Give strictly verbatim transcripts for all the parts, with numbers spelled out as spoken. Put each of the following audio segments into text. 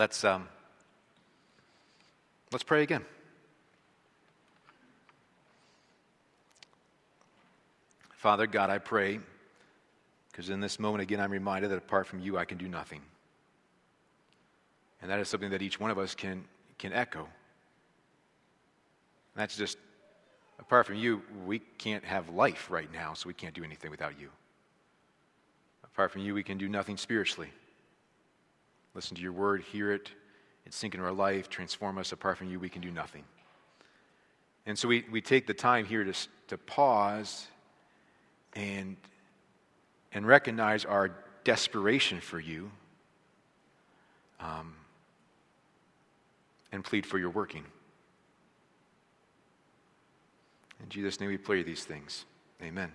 Let's um, let's pray again. Father God, I pray, because in this moment again I'm reminded that apart from you I can do nothing. And that is something that each one of us can, can echo. And that's just, apart from you, we can't have life right now, so we can't do anything without you. Apart from you, we can do nothing spiritually. Listen to your word, hear it, it sink into our life, transform us. Apart from you, we can do nothing. And so we, we take the time here to, to pause and, and recognize our desperation for you, um, and plead for your working. In Jesus' name we pray these things. Amen.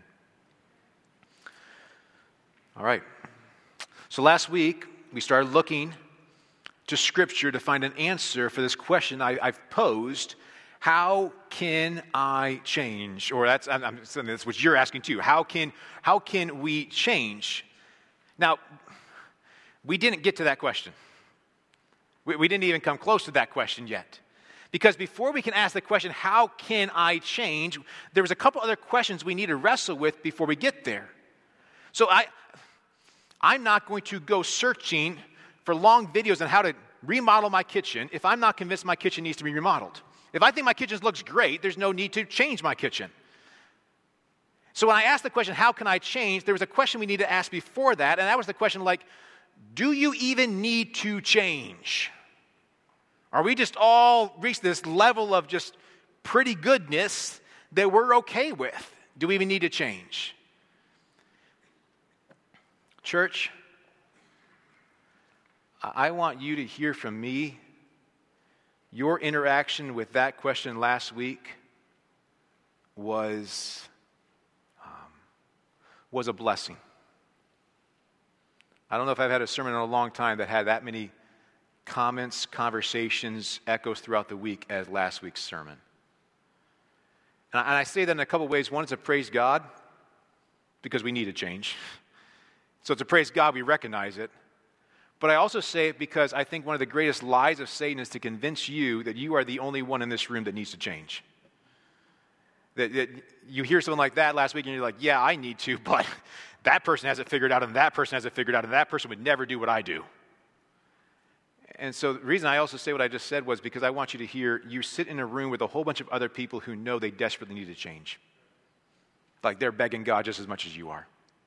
All right. So last week, we started looking to Scripture to find an answer for this question I, I've posed. How can I change? Or that's, I'm, I'm, that's what you're asking too. How can, how can we change? Now, we didn't get to that question. We, we didn't even come close to that question yet. Because before we can ask the question, how can I change? There was a couple other questions we need to wrestle with before we get there. So I, I'm not going to go searching for long videos on how to remodel my kitchen if I'm not convinced my kitchen needs to be remodeled. If I think my kitchen looks great, there's no need to change my kitchen. So when I asked the question, how can I change, there was a question we need to ask before that, and that was the question like, do you even need to change? Are we just all reached this level of just pretty goodness that we're okay with? Do we even need to change? Church, I want you to hear from me. Your interaction with that question last week was, um, was a blessing. I don't know if I've had a sermon in a long time that had that many comments, conversations, echoes throughout the week as last week's sermon. And I, and I say that in a couple ways. One is to praise God, because we need to change. So to praise God, we recognize it. But I also say it because I think one of the greatest lies of Satan is to convince you that you are the only one in this room that needs to change. That, that you hear something like that last week and you're like, yeah, I need to, but that person has it figured out and that person has it figured out and that person would never do what I do. And so the reason I also say what I just said was because I want you to hear, you sit in a room with a whole bunch of other people who know they desperately need to change. Like they're begging God just as much as you are.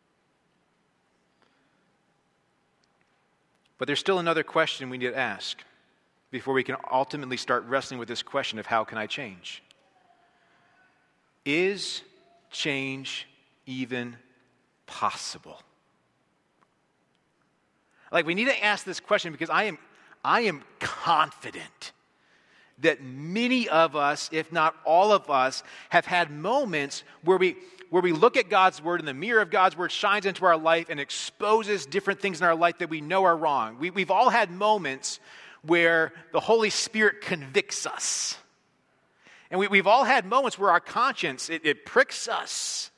But there's still another question we need to ask before we can ultimately start wrestling with this question of how can I change? Is change even possible? Like we need to ask this question because I am I am confident that many of us, if not all of us, have had moments where we where we look at God's word and the mirror of God's word shines into our life and exposes different things in our life that we know are wrong. We, we've all had moments where the Holy Spirit convicts us. And we, we've all had moments where our conscience, it, it pricks us.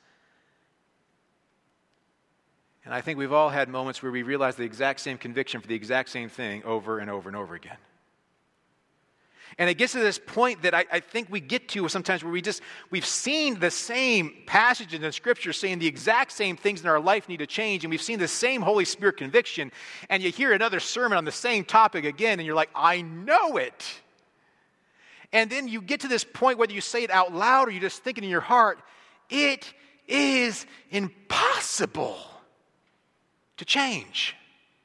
And I think we've all had moments where we realize the exact same conviction for the exact same thing over and over and over again. And it gets to this point that I, I think we get to sometimes where we just, we've seen the same passages in Scripture saying the exact same things in our life need to change, and we've seen the same Holy Spirit conviction, and you hear another sermon on the same topic again, and you're like, I know it. And then you get to this point, whether you say it out loud or you just think it in your heart, it is impossible to change.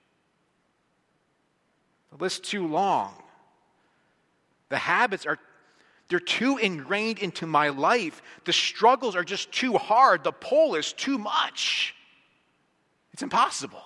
The list's too long. The habits are, they're too ingrained into my life. The struggles are just too hard. The pull is too much. It's impossible.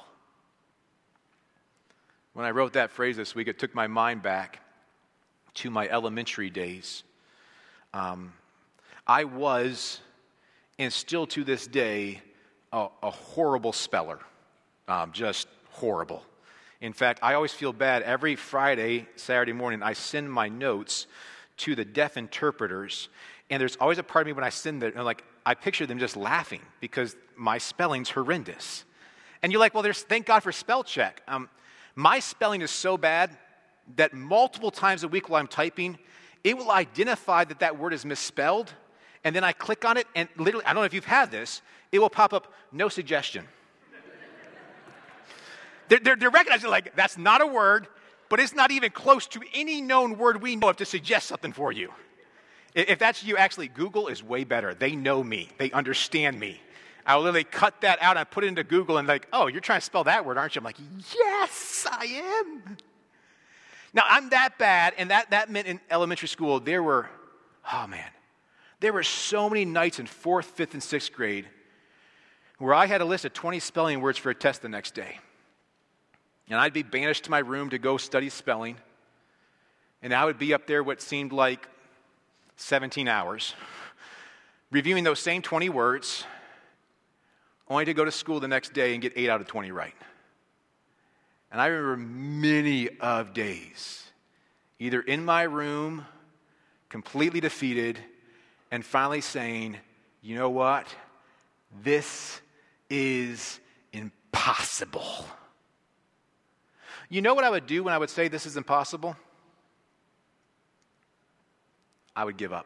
When I wrote that phrase this week, it took my mind back to my elementary days. Um, I was, and still to this day, a, a horrible speller. Um, just horrible. In fact, I always feel bad. Every Friday, Saturday morning, I send my notes to the deaf interpreters. And there's always a part of me when I send them, like, I picture them just laughing because my spelling's horrendous. And you're like, well, there's thank God for spell check. Um, my spelling is so bad that multiple times a week while I'm typing, it will identify that that word is misspelled, and then I click on it, and literally, I don't know if you've had this, it will pop up, no suggestion. they're, they're, they're recognizing, like, that's not a word, but it's not even close to any known word we know of to suggest something for you. If that's you, actually, Google is way better. They know me. They understand me. I'll literally cut that out and put it into Google and like, oh, you're trying to spell that word, aren't you? I'm like, yes, I am. Now, I'm that bad, and that, that meant in elementary school, there were, oh man, there were so many nights in fourth, fifth, and sixth grade where I had a list of twenty spelling words for a test the next day. And I'd be banished to my room to go study spelling, and I would be up there what seemed like seventeen hours, reviewing those same twenty words, only to go to school the next day and get eight out of twenty right. And I remember many of days, either in my room, completely defeated, and finally saying, you know what? This is impossible. You know what I would do when I would say this is impossible? I would give up.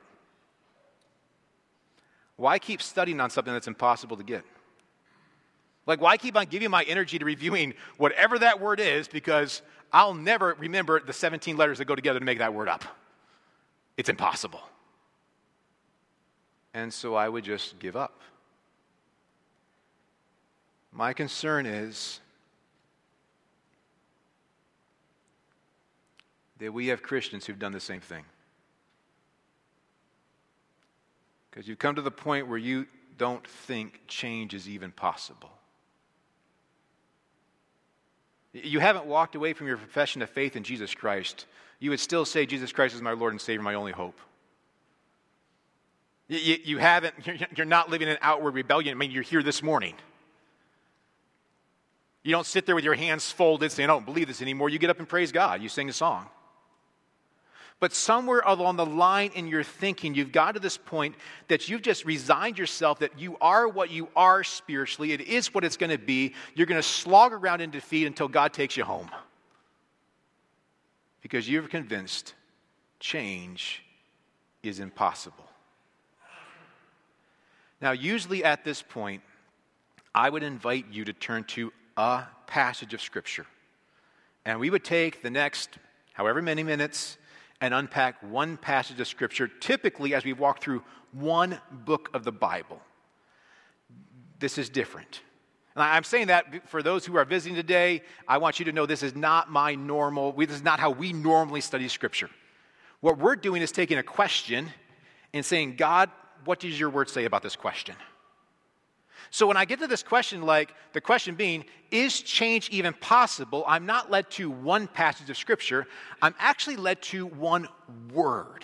Why keep studying on something that's impossible to get? Like, why keep on giving my energy to reviewing whatever that word is, because I'll never remember the seventeen letters that go together to make that word up. It's impossible. And so I would just give up. My concern is that we have Christians who've done the same thing. Because you've come to the point where you don't think change is even possible. You haven't walked away from your profession of faith in Jesus Christ. You would still say, Jesus Christ is my Lord and Savior, my only hope. You, you, you haven't, you're not living in outward rebellion. I mean, you're here this morning. You don't sit there with your hands folded saying, I don't believe this anymore. You get up and praise God. You sing a song. But somewhere along the line in your thinking, you've got to this point that you've just resigned yourself that you are what you are spiritually. It is what it's going to be. You're going to slog around in defeat until God takes you home. Because you're convinced change is impossible. Now, usually at this point, I would invite you to turn to a passage of Scripture. And we would take the next however many minutes and unpack one passage of Scripture, typically as we walk through one book of the Bible. This is different. And I'm saying that for those who are visiting today, I want you to know this is not my normal, this is not how we normally study Scripture. What we're doing is taking a question and saying, God, what does your word say about this question? So when I get to this question, like the question being, is change even possible? I'm not led to one passage of Scripture. I'm actually led to one word.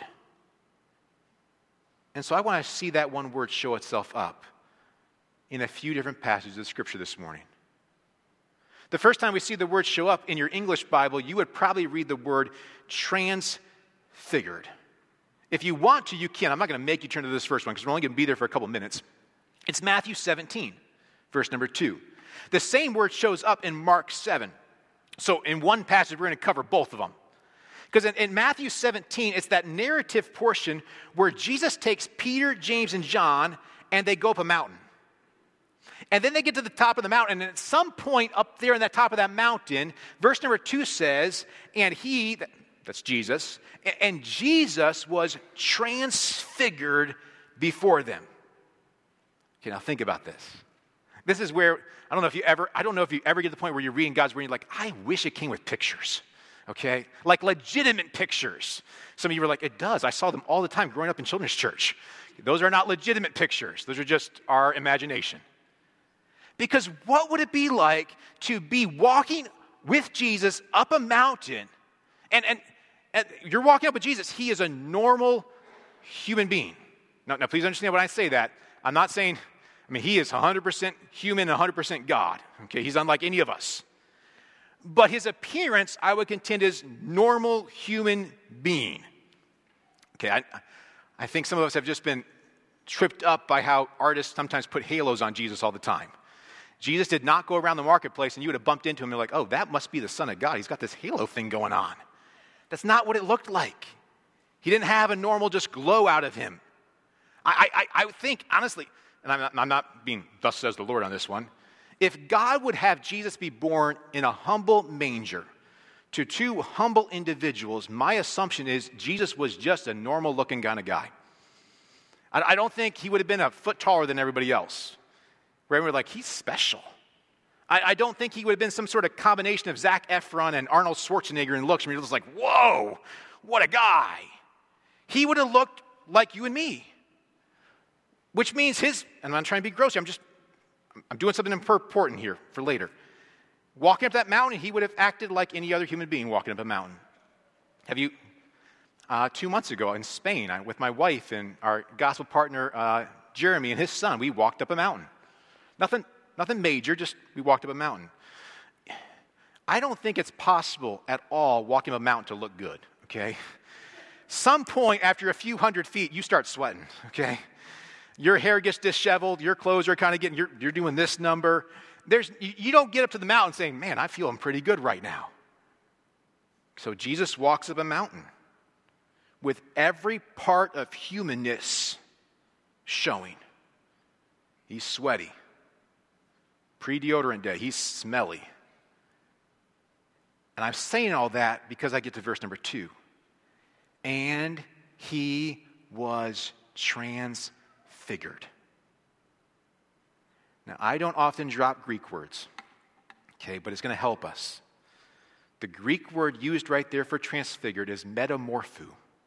And so I want to see that one word show itself up in a few different passages of Scripture this morning. The first time we see the word show up in your English Bible, you would probably read the word transfigured. If you want to, you can. I'm not going to make you turn to this first one because we're only going to be there for a couple minutes. It's Matthew seventeen, verse number two. The same word shows up in Mark seven. So in one passage, we're going to cover both of them. Because in, in Matthew seventeen, it's that narrative portion where Jesus takes Peter, James, and John, and they go up a mountain. And then they get to the top of the mountain, and at some point up there in that top of that mountain, verse number two says, and he, that's Jesus, and Jesus was transfigured before them. Okay, now think about this. This is where, I don't know if you ever, I don't know if you ever get to the point where you're reading God's word and you're like, I wish it came with pictures, okay? Like legitimate pictures. Some of you were like, it does. I saw them all the time growing up in children's church. Those are not legitimate pictures. Those are just our imagination. Because what would it be like to be walking with Jesus up a mountain, and, and, and you're walking up with Jesus. He is a normal human being. Now, now, please understand when I say that. I'm not saying, I mean, he is one hundred percent human and one hundred percent God. Okay, he's unlike any of us. But his appearance, I would contend, is normal human being. Okay, I, I think some of us have just been tripped up by how artists sometimes put halos on Jesus all the time. Jesus did not go around the marketplace and you would have bumped into him and you're like, oh, that must be the Son of God. He's got this halo thing going on. That's not what it looked like. He didn't have a normal just glow out of him. I, I, I think, honestly, and I'm not, I'm not being thus says the Lord on this one, if God would have Jesus be born in a humble manger to two humble individuals, my assumption is Jesus was just a normal looking kind of guy. I, I don't think he would have been a foot taller than everybody else. Where everyone was like, he's special. I, I don't think he would have been some sort of combination of Zac Efron and Arnold Schwarzenegger in looks. I mean, it was like, whoa, what a guy. He would have looked like you and me. Which means his, and I'm not trying to be gross, I'm just, I'm doing something important here for later. Walking up that mountain, he would have acted like any other human being walking up a mountain. Have you, uh, two months ago in Spain, I, with my wife and our gospel partner, uh, Jeremy, and his son, we walked up a mountain. Nothing, nothing major, just we walked up a mountain. I don't think it's possible at all walking up a mountain to look good, okay? Some point after a few hundred feet, you start sweating, okay? Your hair gets disheveled, your clothes are kind of getting, you're, you're doing this number. There's, you, you don't get up to the mountain saying, man, I'm feeling pretty good right now. So Jesus walks up a mountain with every part of humanness showing. He's sweaty. Pre-deodorant day, he's smelly. And I'm saying all that because I get to verse number two. And he was transfigured. Now, I don't often drop Greek words, okay, but it's going to help us. The Greek word used right there for transfigured is metamorpho.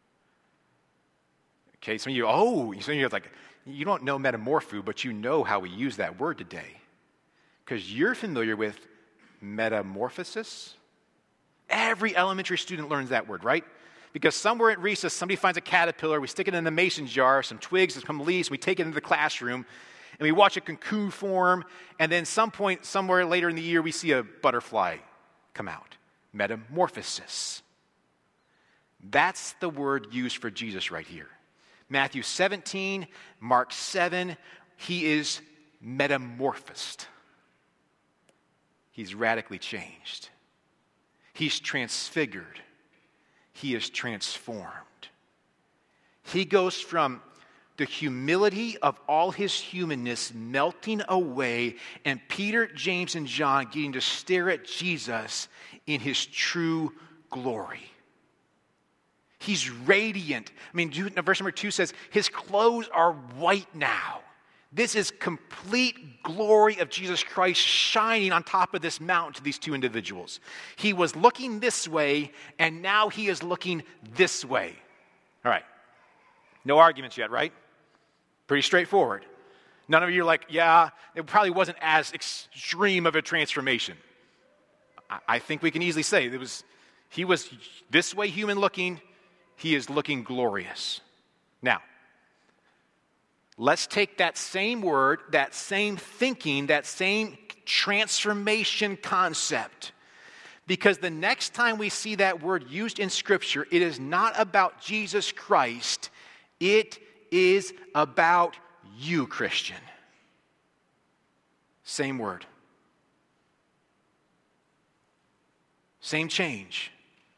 Okay, some of you, oh, some of you are like, you don't know metamorpho, but you know how we use that word today. Because you're familiar with metamorphosis. Every elementary student learns that word, right? Because somewhere at recess, somebody finds a caterpillar, we stick it in a mason jar, some twigs, some leaves, we take it into the classroom, and we watch a cocoon form, and then some point, somewhere later in the year, we see a butterfly come out. Metamorphosis. That's the word used for Jesus right here. Matthew seventeen, Mark seven, he is metamorphosed. He's radically changed. He's transfigured. He is transformed. He goes from the humility of all his humanness melting away, and Peter, James, and John getting to stare at Jesus in his true glory. He's radiant. I mean, verse number two says, his clothes are white now. This is complete glory of Jesus Christ shining on top of this mountain to these two individuals. He was looking this way, and now he is looking this way. All right. No arguments yet, right? Pretty straightforward. None of you are like, yeah, it probably wasn't as extreme of a transformation. I, I think we can easily say it was. He was this way human looking. He is looking glorious. Now, let's take that same word, that same thinking, that same transformation concept. Because the next time we see that word used in Scripture, it is not about Jesus Christ. It is about you, Christian. Same word. Same change.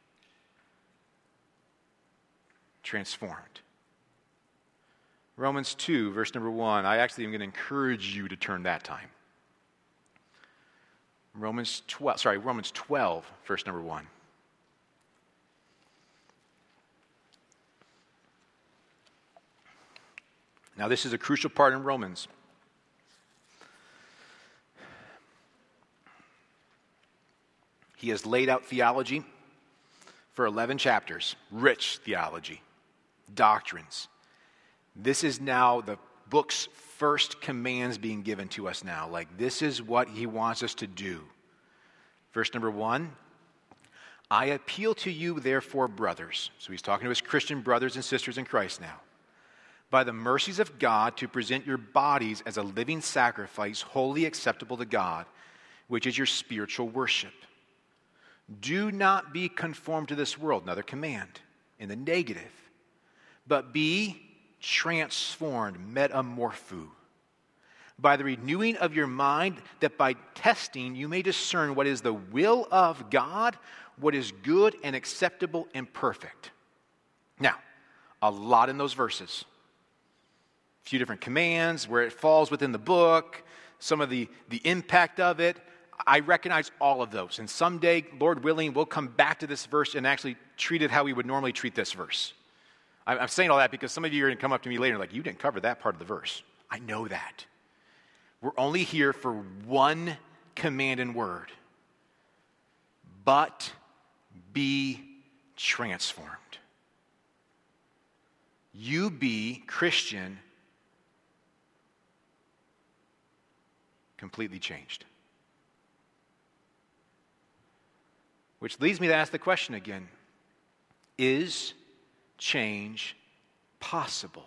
Transformed. Romans two, verse number one. I actually am going to encourage you to turn that time. Romans twelve, sorry, Romans twelve, verse number one. Now, this is a crucial part in Romans. He has laid out theology for eleven chapters, rich theology, doctrines. This is now the book's first commands being given to us now. Like, this is what he wants us to do. Verse number one, I appeal to you, therefore, brothers. So he's talking to his Christian brothers and sisters in Christ now. By the mercies of God, to present your bodies as a living sacrifice, wholly acceptable to God, which is your spiritual worship. Do not be conformed to this world, another command in the negative, but be transformed, metamorpho, by the renewing of your mind, that by testing you may discern what is the will of God, what is good and acceptable and perfect. Now, a lot in those verses. A few different commands, where it falls within the book, some of the, the impact of it. I recognize all of those. And someday, Lord willing, we'll come back to this verse and actually treat it how we would normally treat this verse. I'm saying all that because some of you are going to come up to me later and like, you didn't cover that part of the verse. I know that. We're only here for one command and word. But be transformed. You be, Christian, completely changed. Which leads me to ask the question again. Is change possible?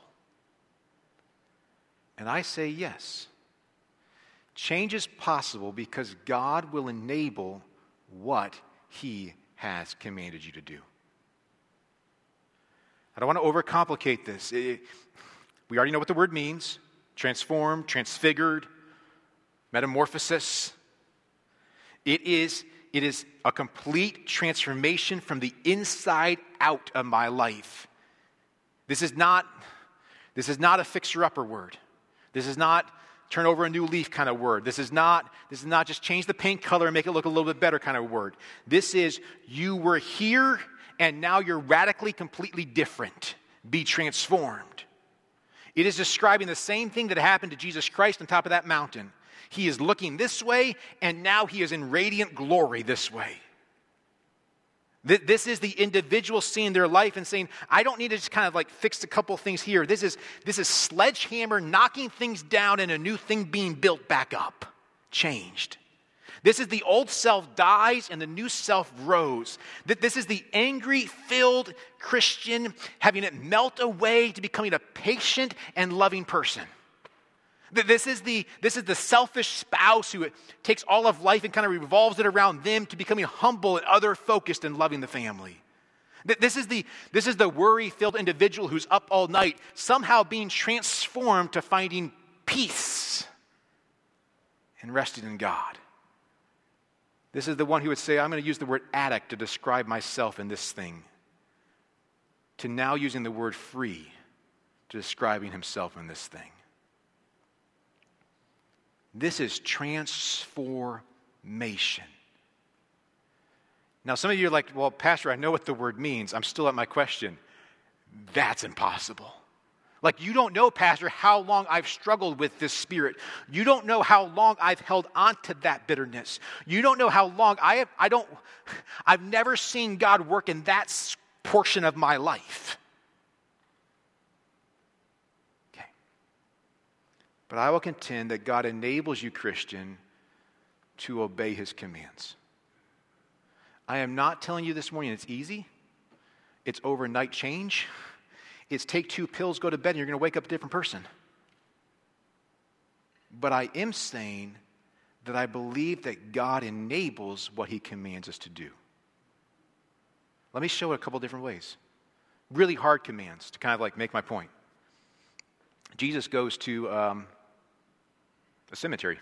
And I say yes. Change is possible because God will enable what He has commanded you to do. I don't want to overcomplicate this. It, we already know what the word means. Transformed, transfigured, metamorphosis. It is, it is a complete transformation from the inside out of my life. This is not, this is not a fixer-upper word. This is not turn over a new leaf kind of word. This is not, this is not just change the paint color and make it look a little bit better kind of word. This is you were here and now you're radically, completely different. Be transformed. It is describing the same thing that happened to Jesus Christ on top of that mountain. He is looking this way, and now he is in radiant glory this way. This is the individual seeing their life and saying, I don't need to just kind of like fix a couple things here. This is, this is sledgehammer knocking things down and a new thing being built back up. Changed. This is the old self dies and the new self rose. This is the angry-filled Christian having it melt away to becoming a patient and loving person. This is the, this is the selfish spouse who takes all of life and kind of revolves it around them to becoming humble and other-focused and loving the family. This is the, this is the worry-filled individual who's up all night, somehow being transformed to finding peace and resting in God. This is the one who would say, I'm going to use the word addict to describe myself in this thing, to now using the word free to describing himself in this thing. This is transformation. Now, some of you are like, well, Pastor, I know what the word means. I'm still at my question. That's impossible. Like, you don't know, Pastor, how long I've struggled with this spirit. You don't know how long I've held on to that bitterness. You don't know how long I have, I don't, I've never seen God work in that portion of my life. But I will contend that God enables you, Christian, to obey his commands. I am not telling you this morning it's easy. It's overnight change. It's take two pills, go to bed, and you're going to wake up a different person. But I am saying that I believe that God enables what he commands us to do. Let me show it a couple different ways. Really hard commands to kind of like make my point. Jesus goes to um, a cemetery.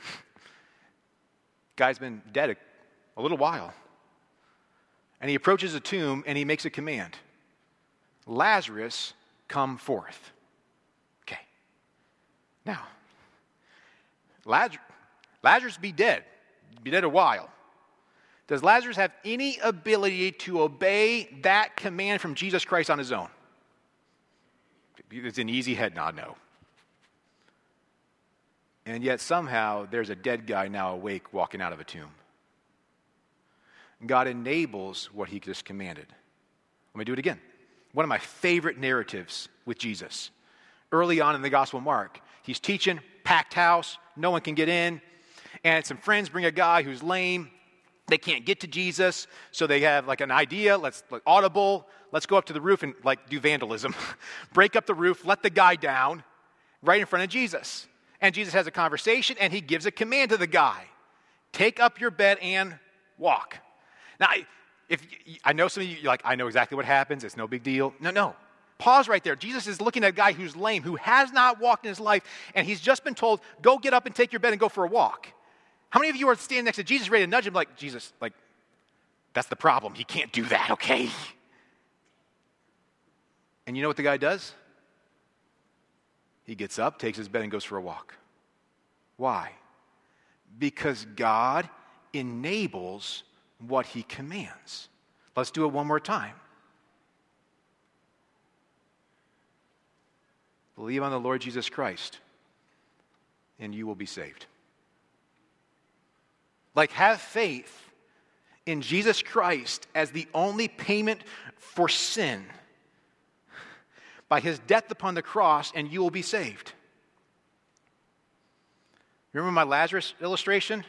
Guy's been dead a, a little while. And he approaches a tomb and he makes a command. Lazarus, come forth. Okay. Now, Lazarus, Lazarus be dead. Be dead a while. Does Lazarus have any ability to obey that command from Jesus Christ on his own? It's an easy head nod, no. And yet somehow there's a dead guy now awake walking out of a tomb. God enables what he just commanded. Let me do it again. One of my favorite narratives with Jesus. Early on in the Gospel of Mark, he's teaching, packed house, no one can get in, and some friends bring a guy who's lame. They can't get to Jesus, so they have like an idea, let's like, audible, let's go up to the roof and like do vandalism. Break up the roof, let the guy down right in front of Jesus. And Jesus has a conversation and he gives a command to the guy. Take up your bed and walk. Now, if I know some of you, you're like, I know exactly what happens. It's no big deal. No, no. Pause right there. Jesus is looking at a guy who's lame, who has not walked in his life, and he's just been told, go get up and take your bed and go for a walk. How many of you are standing next to Jesus ready to nudge him like, Jesus, like, that's the problem. He can't do that, okay? And you know what the guy does? He gets up, takes his bed, and goes for a walk. Why? Because God enables what he commands. Let's do it one more time. Believe on the Lord Jesus Christ, and you will be saved. Like, have faith in Jesus Christ as the only payment for sin by his death upon the cross, and you will be saved. Remember my Lazarus illustration?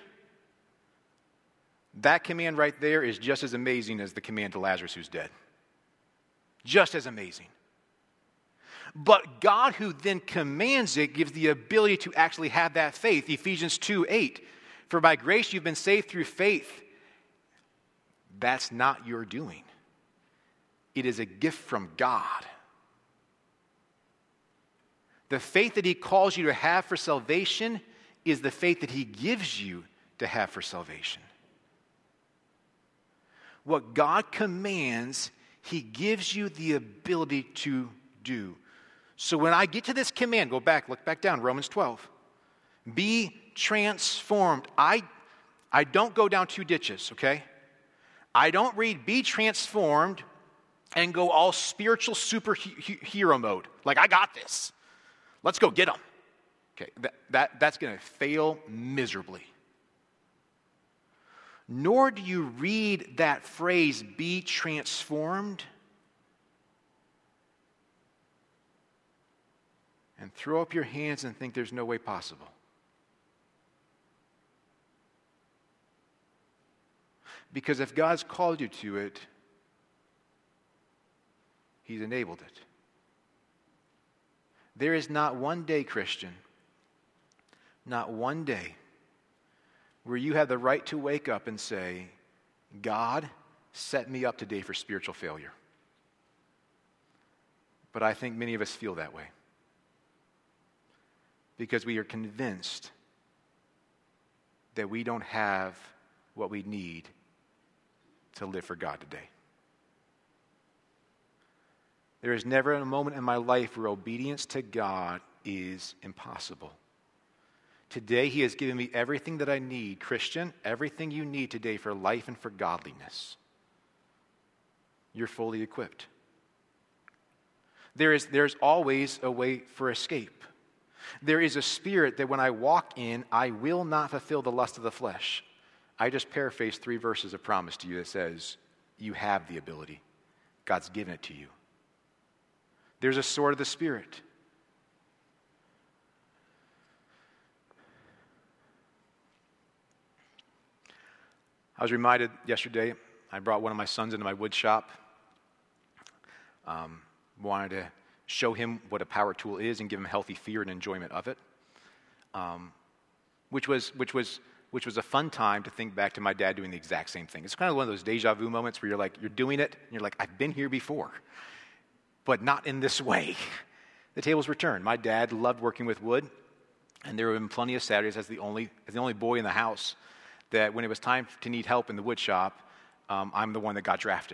That command right there is just as amazing as the command to Lazarus who's dead. Just as amazing. But God, who then commands it, gives the ability to actually have that faith. Ephesians two eight. For by grace you've been saved through faith. That's not your doing. It is a gift from God. The faith that he calls you to have for salvation is the faith that he gives you to have for salvation. What God commands, he gives you the ability to do. So when I get to this command, go back, look back down, Romans twelve. Be transformed. I, I don't go down two ditches, okay? I don't read be transformed and go all spiritual superhero mode. Like, I got this. Let's go get them. Okay, that, that, that's going to fail miserably. Nor do you read that phrase, be transformed, and throw up your hands and think there's no way possible. Because if God's called you to it, he's enabled it. There is not one day, Christian, not one day, where you have the right to wake up and say, God set me up today for spiritual failure. But I think many of us feel that way. Because we are convinced that we don't have what we need to live for God today. There is never a moment in my life where obedience to God is impossible. Today, he has given me everything that I need. Christian, everything you need today for life and for godliness. You're fully equipped. There is, there's always a way for escape. There is a spirit that when I walk in, I will not fulfill the lust of the flesh. I just paraphrased three verses of promise to you that says, you have the ability. God's given it to you. There's a sword of the Spirit. I was reminded yesterday, I brought one of my sons into my wood shop. Um, wanted to show him what a power tool is and give him healthy fear and enjoyment of it. Um, which was which was which was a fun time to think back to my dad doing the exact same thing. It's kind of one of those deja vu moments where you're like, you're doing it, and you're like, I've been here before, but not in this way. The tables were turned. My dad loved working with wood, and there have been plenty of Saturdays as the only as the only boy in the house that when it was time to need help in the wood shop, um, I'm the one that got drafted.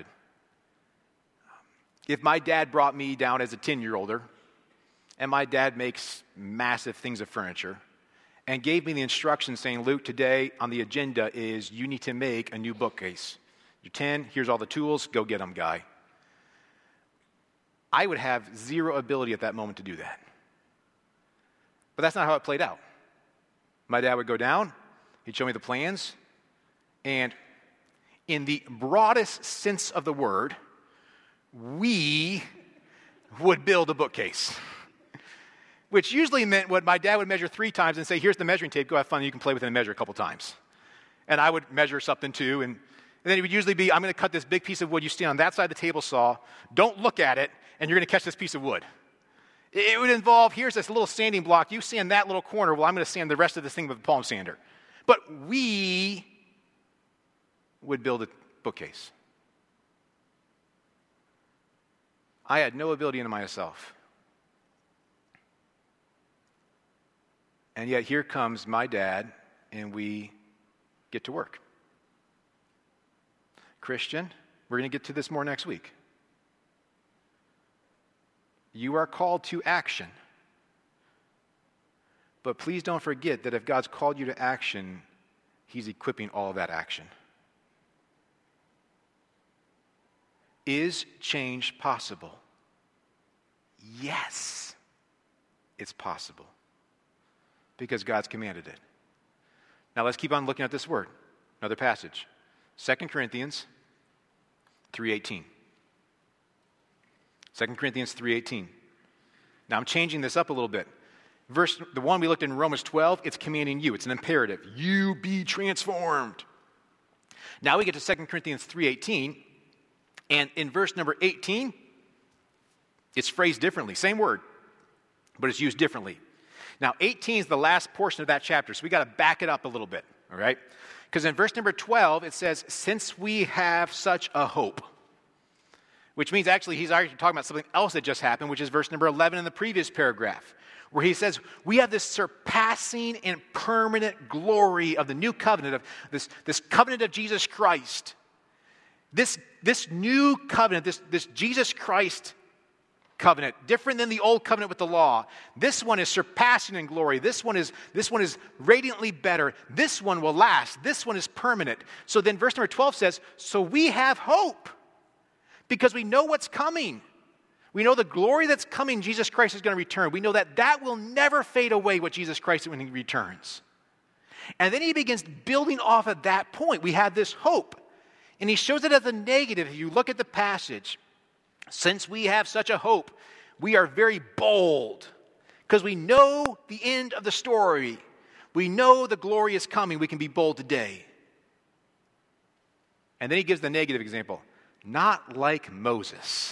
If my dad brought me down as a ten-year-older, and my dad makes massive things of furniture, and gave me the instructions saying, Luke, today on the agenda is you need to make a new bookcase. You're ten, here's all the tools, go get them, guy. I would have zero ability at that moment to do that. But that's not how it played out. My dad would go down, he'd show me the plans, and in the broadest sense of the word, we would build a bookcase. Which usually meant what my dad would measure three times and say, here's the measuring tape, go have fun, you can play with it and measure a couple times. And I would measure something too, and, and then it would usually be, I'm going to cut this big piece of wood, you stand on that side of the table saw, don't look at it, and you're going to catch this piece of wood. It, it would involve, here's this little sanding block, you sand that little corner, well, I'm going to sand the rest of this thing with a palm sander. But we would build a bookcase. I had no ability in myself. And yet here comes my dad, and we get to work. Christian, we're going to get to this more next week. You are called to action. But please don't forget that if God's called you to action, he's equipping all of that action. Is change possible? Yes, it's possible. Because God's commanded it. Now let's keep on looking at this word. Another passage. Second Corinthians three eighteen. Second Corinthians three eighteen. Now I'm changing this up a little bit. Verse, the one we looked at in Romans twelve, it's commanding you. It's an imperative. You be transformed. Now we get to Second Corinthians three eighteen. And in verse number eighteen, it's phrased differently. Same word, but it's used differently. Now, eighteen is the last portion of that chapter, so we got to back it up a little bit, all right? Because in verse number twelve, it says, since we have such a hope, which means actually he's already talking about something else that just happened, which is verse number eleven in the previous paragraph, where he says, we have this surpassing and permanent glory of the new covenant, of this, this covenant of Jesus Christ. This, this new covenant, this, this Jesus Christ covenant, different than the old covenant with the law. This one is surpassing in glory. This one is, this one is radiantly better. This one will last. This one is permanent. So then verse number twelve says, so we have hope because we know what's coming. We know the glory that's coming, Jesus Christ is going to return. We know that that will never fade away what Jesus Christ when he returns. And then he begins building off of that point. We have this hope. And he shows it as a negative. If you look at the passage, since we have such a hope, we are very bold because we know the end of the story. We know the glory is coming. We can be bold today. And then he gives the negative example. Not like Moses,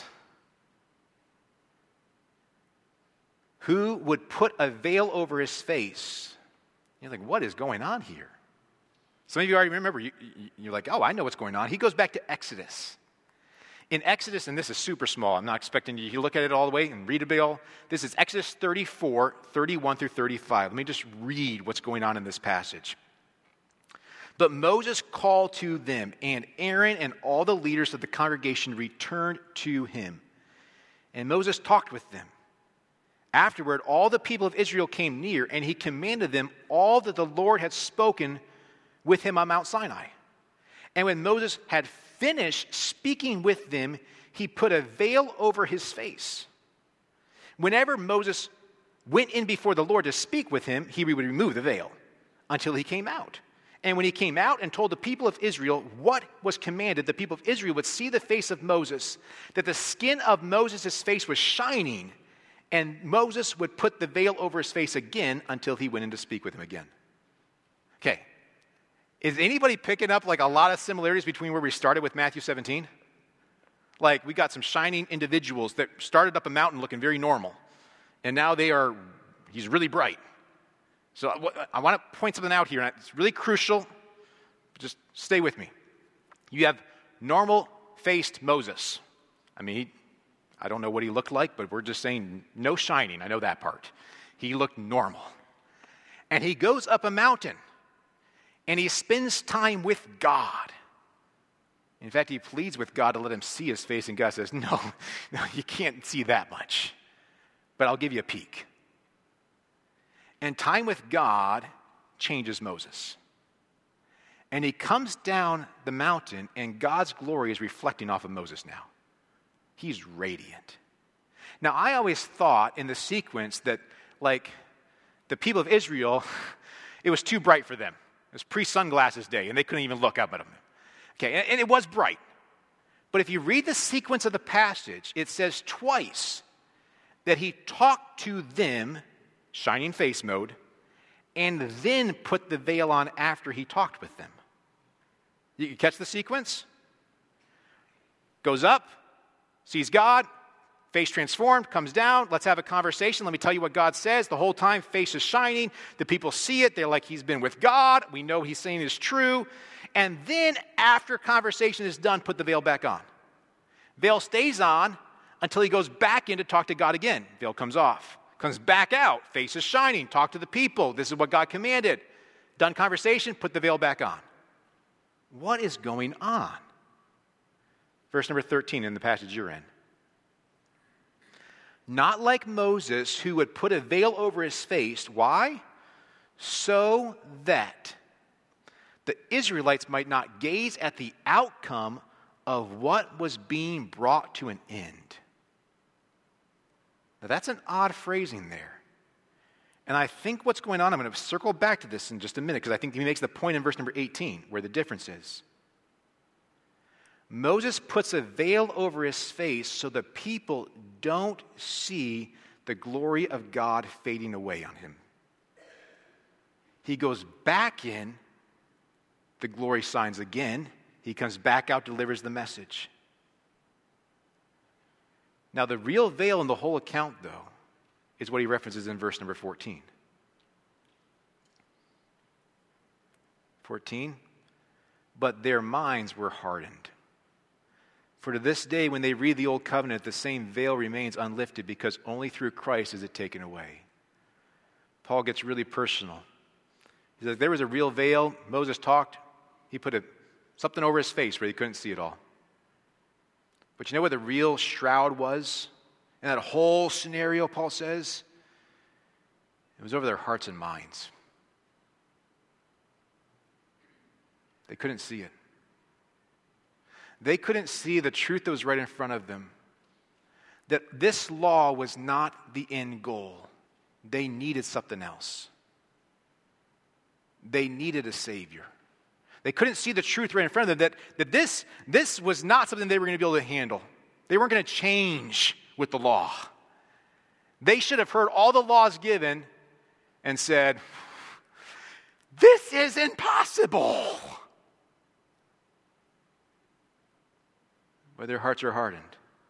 who would put a veil over his face. You're like, what is going on here? Some of you already remember. You, you, you're like, oh, I know what's going on. He goes back to Exodus. In Exodus, and this is super small. I'm not expecting you to look at it all the way and read it all. This is Exodus thirty-four, thirty-one through thirty-five. Let me just read what's going on in this passage. But Moses called to them, and Aaron and all the leaders of the congregation returned to him. And Moses talked with them. Afterward, all the people of Israel came near, and he commanded them all that the Lord had spoken with him on Mount Sinai. And when Moses had finished speaking with them, he put a veil over his face. Whenever Moses went in before the Lord to speak with him, he would remove the veil until he came out. And when he came out and told the people of Israel what was commanded, the people of Israel would see the face of Moses, that the skin of Moses' face was shining, and Moses would put the veil over his face again until he went in to speak with him again. Okay. Is anybody picking up like a lot of similarities between where we started with Matthew seventeen? Like we got some shining individuals that started up a mountain looking very normal. And now they are, he's really bright. So I, I want to point something out here, and it's really crucial. Just stay with me. You have normal-faced Moses. I mean, he, I don't know what he looked like, but we're just saying no shining. I know that part. He looked normal. And he goes up a mountain. And he spends time with God. In fact, he pleads with God to let him see his face, and God says, no, no, you can't see that much, but I'll give you a peek. And time with God changes Moses. And he comes down the mountain, and God's glory is reflecting off of Moses now. He's radiant. Now, I always thought in the sequence that, like, the people of Israel, it was too bright for them. It was pre-sunglasses day, and they couldn't even look up at him. Okay, and, and it was bright. But if you read the sequence of the passage, it says twice that he talked to them, shining face mode, and then put the veil on after he talked with them. You, you catch the sequence? Goes up, sees God, face transformed, comes down, let's have a conversation. Let me tell you what God says. The whole time, face is shining. The people see it. They're like, he's been with God. We know he's saying is true. And then after conversation is done, put the veil back on. Veil stays on until he goes back in to talk to God again. Veil comes off. Comes back out. Face is shining. Talk to the people. This is what God commanded. Done conversation, put the veil back on. What is going on? Verse number thirteen in the passage you're in. Not like Moses, who would put a veil over his face. Why? So that the Israelites might not gaze at the outcome of what was being brought to an end. Now that's an odd phrasing there. And I think what's going on, I'm going to circle back to this in just a minute, because I think he makes the point in verse number eighteen where the difference is. Moses puts a veil over his face so the people don't see the glory of God fading away on him. He goes back in, the glory shines again. He comes back out, delivers the message. Now, the real veil in the whole account, though, is what he references in verse number fourteen. fourteen, but their minds were hardened. For to this day, when they read the Old Covenant, the same veil remains unlifted, because only through Christ is it taken away. Paul gets really personal. He says, there was a real veil. Moses talked. He put a, something over his face where he couldn't see it all. But you know what the real shroud was? In that whole scenario, Paul says, it was over their hearts and minds. They couldn't see it. They couldn't see the truth that was right in front of them. That this law was not the end goal. They needed something else. They needed a Savior. They couldn't see the truth right in front of them, that, that this, this was not something they were going to be able to handle. They weren't going to change with the law. They should have heard all the laws given and said, this is impossible. But their hearts are hardened.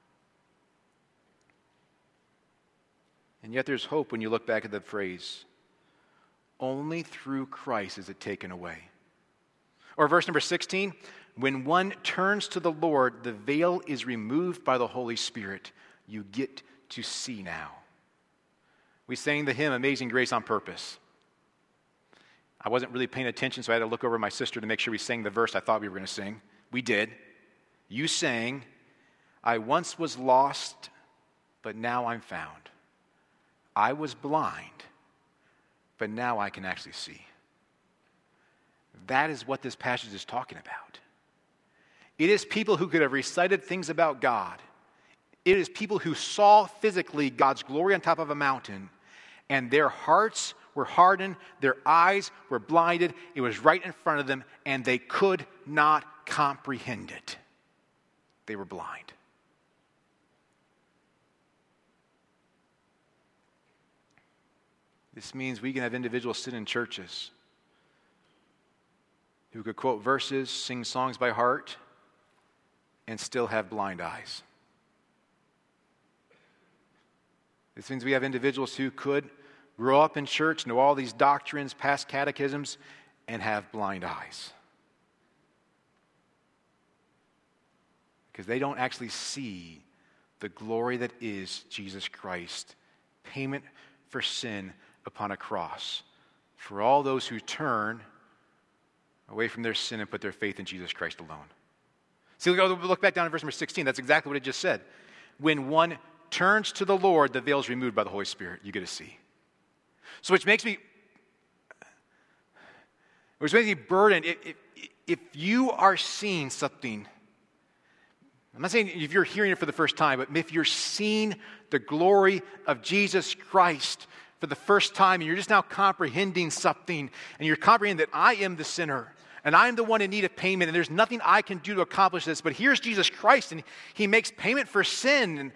And yet there's hope when you look back at the phrase, only through Christ is it taken away. Or verse number sixteen, when one turns to the Lord, the veil is removed by the Holy Spirit. You get to see now. We sang the hymn, Amazing Grace, on purpose. I wasn't really paying attention, so I had to look over at my sister to make sure we sang the verse I thought we were going to sing. We did. You sang, I once was lost, but now I'm found. I was blind, but now I can actually see. That is what this passage is talking about. It is people who could have recited things about God. It is people who saw physically God's glory on top of a mountain, and their hearts were hardened, their eyes were blinded, it was right in front of them, and they could not comprehend it. They were blind. This means we can have individuals sit in churches who could quote verses, sing songs by heart, and still have blind eyes. This means we have individuals who could grow up in church, know all these doctrines, pass catechisms, and have blind eyes. Because they don't actually see the glory that is Jesus Christ, payment for sin upon a cross, for all those who turn away from their sin and put their faith in Jesus Christ alone. See, look back down at verse number sixteen. That's exactly what it just said. When one turns to the Lord, the veil is removed by the Holy Spirit. You get to see. So which makes me, which makes me burdened. If, if, if you are seeing something, I'm not saying if you're hearing it for the first time, but if you're seeing the glory of Jesus Christ for the first time, and you're just now comprehending something, and you're comprehending that I am the sinner, and I'm the one in need of payment, and there's nothing I can do to accomplish this, but here's Jesus Christ, and he makes payment for sin. And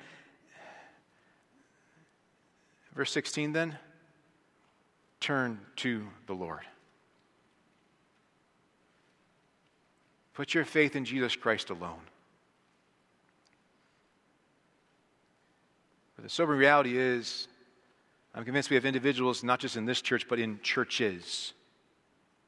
verse sixteen then, turn to the Lord. Put your faith in Jesus Christ alone. But the sobering reality is, I'm convinced we have individuals, not just in this church, but in churches,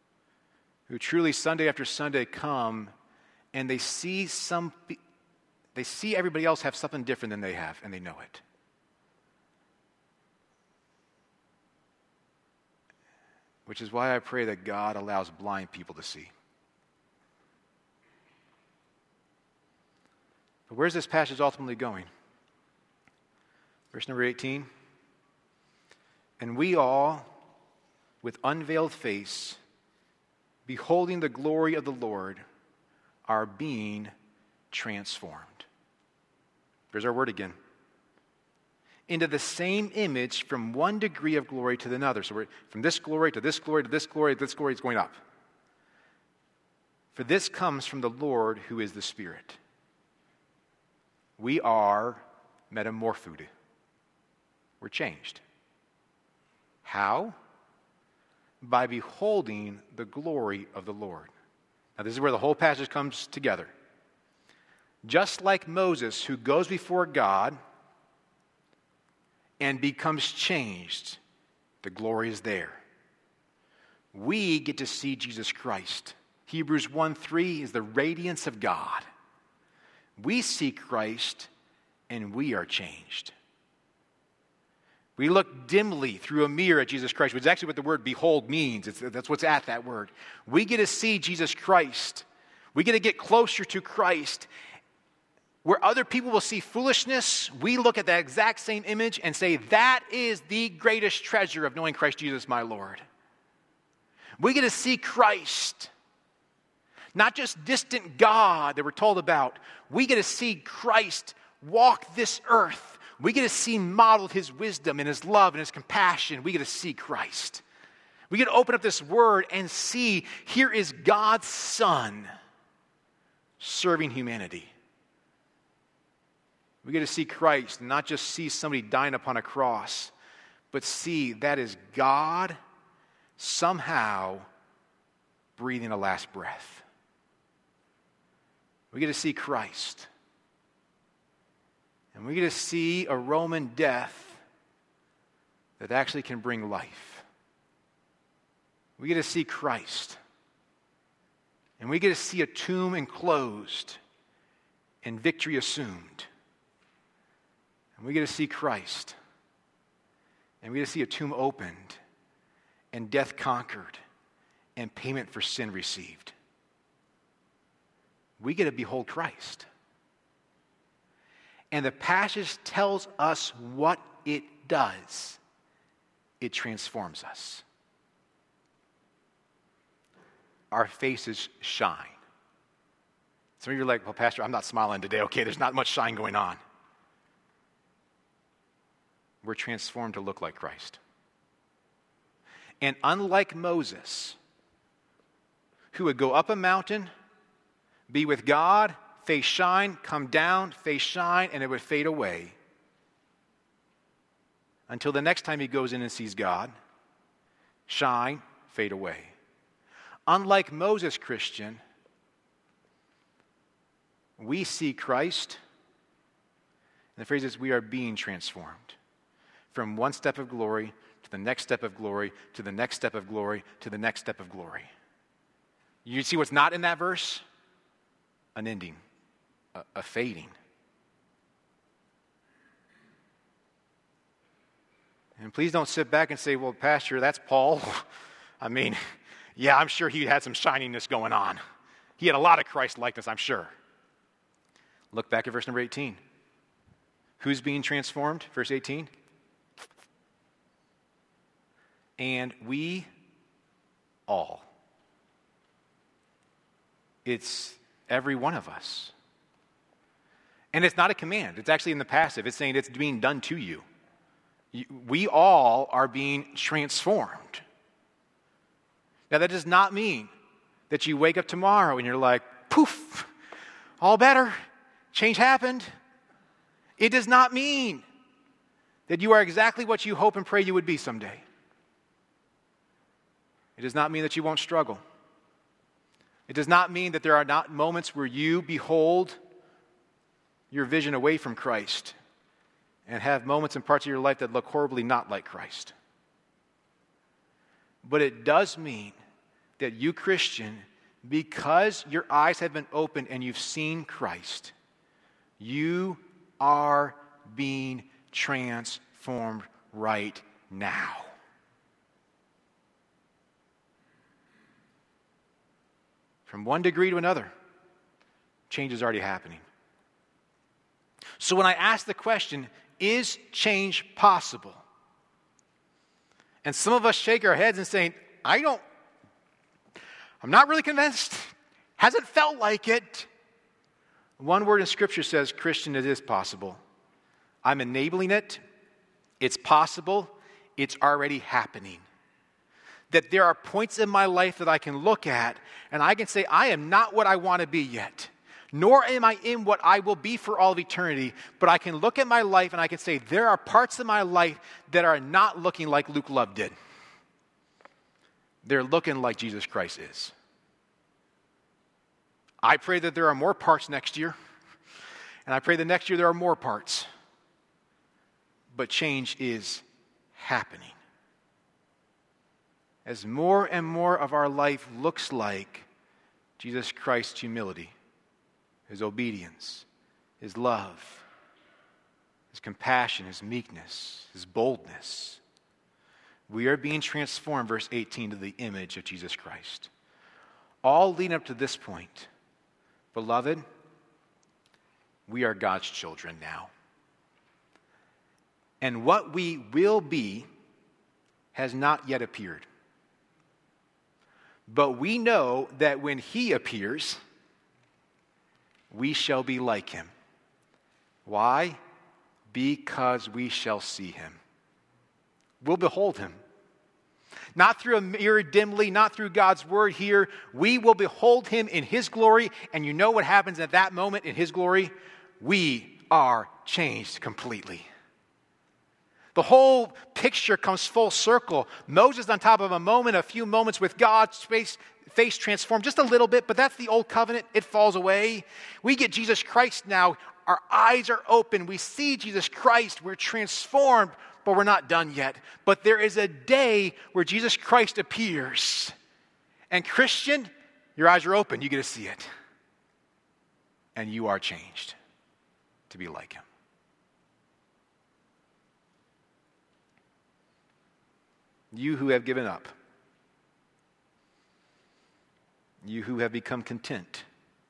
who truly Sunday after Sunday come and they see some, They see everybody else have something different than they have, and they know it. Which is why I pray that God allows blind people to see. But where's this passage ultimately going? Verse number eighteen. And we all, with unveiled face, beholding the glory of the Lord, are being transformed. There's our word again. Into the same image from one degree of glory to another. So we're from this glory to this glory to this glory to this glory, it's going up. For this comes from the Lord who is the Spirit. We are metamorphosed. We're changed. How? By beholding the glory of the Lord. Now, this is where the whole passage comes together. Just like Moses, who goes before God and becomes changed, the glory is there. We get to see Jesus Christ. Hebrews one three is the radiance of God. We see Christ and we are changed. We look dimly through a mirror at Jesus Christ, which is actually what the word behold means. It's, that's what's at that word. We get to see Jesus Christ. We get to get closer to Christ. Where other people will see foolishness, we look at that exact same image and say, that is the greatest treasure of knowing Christ Jesus, my Lord. We get to see Christ. Not just distant God that we're told about. We get to see Christ walk this earth. We get to see modeled his wisdom and his love and his compassion. We get to see Christ. We get to open up this word and see, here is God's Son serving humanity. We get to see Christ and not just see somebody dying upon a cross, but see that is God somehow breathing a last breath. We get to see Christ. And we get to see a Roman death that actually can bring life. We get to see Christ. And we get to see a tomb enclosed and victory assumed. And we get to see Christ. And we get to see a tomb opened and death conquered and payment for sin received. We get to behold Christ. And the passage tells us what it does. It transforms us. Our faces shine. Some of you are like, well, Pastor, I'm not smiling today. Okay, there's not much shine going on. We're transformed to look like Christ. And unlike Moses, who would go up a mountain, be with God, face shine, come down, face shine, and it would fade away until the next time he goes in and sees God. Shine, fade away. Unlike Moses, Christian, we see Christ, and the phrase is we are being transformed from one step of glory to the next step of glory to the next step of glory to the next step of glory. You see what's not in that verse? An ending. A, a fading. And please don't sit back and say, well, Pastor, that's Paul. I mean, yeah, I'm sure he had some shininess going on. He had a lot of Christ-likeness, I'm sure. Look back at verse number eighteen. Who's being transformed? Verse eighteen. And we all. It's every one of us. And it's not a command. It's actually in the passive. It's saying it's being done to you. We all are being transformed. Now, that does not mean that you wake up tomorrow and you're like, poof, all better, change happened. It does not mean that you are exactly what you hope and pray you would be someday. It does not mean that you won't struggle. It does not mean that there are not moments where you behold your vision away from Christ and have moments and parts of your life that look horribly not like Christ. But it does mean that you, Christian, because your eyes have been opened and you've seen Christ, You are being transformed right now. From one degree to another, change is already happening. So when I ask the question, is change possible? And some of us shake our heads and say, I don't, I'm not really convinced. Hasn't felt like it. One word in Scripture says, Christian, it is possible. I'm enabling it. It's possible. It's already happening. That there are points in my life that I can look at and I can say, I am not what I want to be yet. Nor am I in what I will be for all of eternity. But I can look at my life and I can say, there are parts of my life that are not looking like Luke Love did. They're looking like Jesus Christ is. I pray that there are more parts next year. And I pray that next year there are more parts. But change is happening. As more and more of our life looks like Jesus Christ's humility, His obedience, His love, His compassion, His meekness, His boldness, we are being transformed, verse eighteen, to the image of Jesus Christ. All leading up to this point, beloved, we are God's children now. And what we will be has not yet appeared. But we know that when He appears, we shall be like Him. Why? Because we shall see Him. We'll behold Him. Not through a mirror dimly, not through God's word here. We will behold Him in His glory. And you know what happens at that moment in His glory? We are changed completely. The whole picture comes full circle. Moses on top of a moment, a few moments with God's face, face transformed just a little bit, but that's the old covenant. It falls away. We get Jesus Christ now. Our eyes are open. We see Jesus Christ. We're transformed, but we're not done yet. But there is a day where Jesus Christ appears. And Christian, your eyes are open. You get to see it. And you are changed to be like Him. You who have given up. You who have become content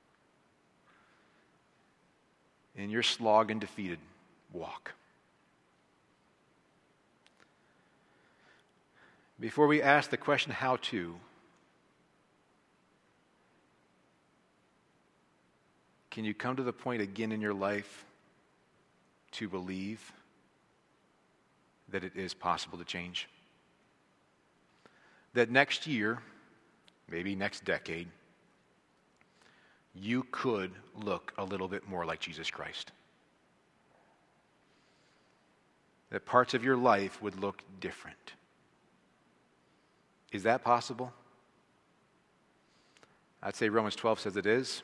in your slog and defeated walk. Before we ask the question, how to, can you come to the point again in your life to believe that it is possible to change? That next year, maybe next decade, you could look a little bit more like Jesus Christ. That parts of your life would look different. Is that possible? I'd say Romans twelve says it is.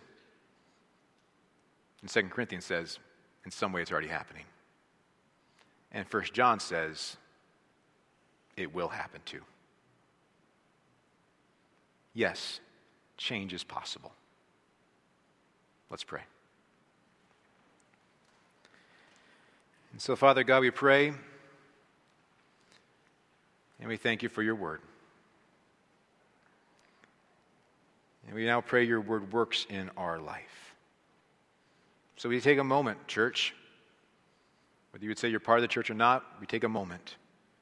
And Second Corinthians says, in some way it's already happening. And First John says, it will happen too. Yes, change is possible. Let's pray. And so, Father God, we pray and we thank you for your word. And we now pray your word works in our life. So we take a moment, church. Whether you would say you're part of the church or not, we take a moment.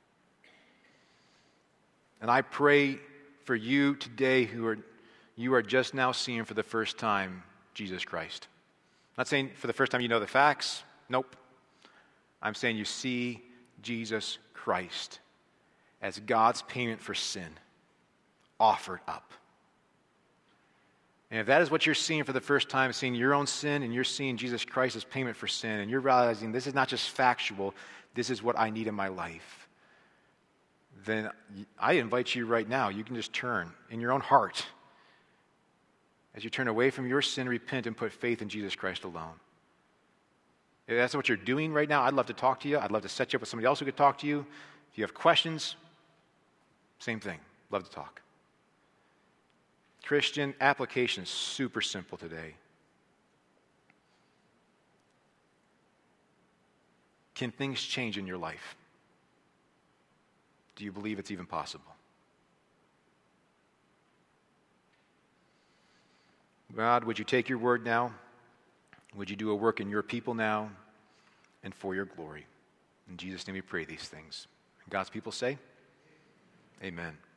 And I pray for you today who are you are just now seeing for the first time Jesus Christ. I'm not saying for the first time you know the facts. Nope. I'm saying you see Jesus Christ as God's payment for sin offered up. And if that is what you're seeing for the first time, seeing your own sin and you're seeing Jesus Christ as payment for sin, and you're realizing this is not just factual, this is what I need in my life, then I invite you right now, you can just turn in your own heart. As you turn away from your sin, repent and put faith in Jesus Christ alone. If that's what you're doing right now, I'd love to talk to you. I'd love to set you up with somebody else who could talk to you. If you have questions, same thing. Love to talk. Christian, application is super simple today. Can things change in your life? Do you believe it's even possible? God, would you take your word now? Would you do a work in your people now and for your glory? In Jesus' name we pray these things. And God's people say, amen.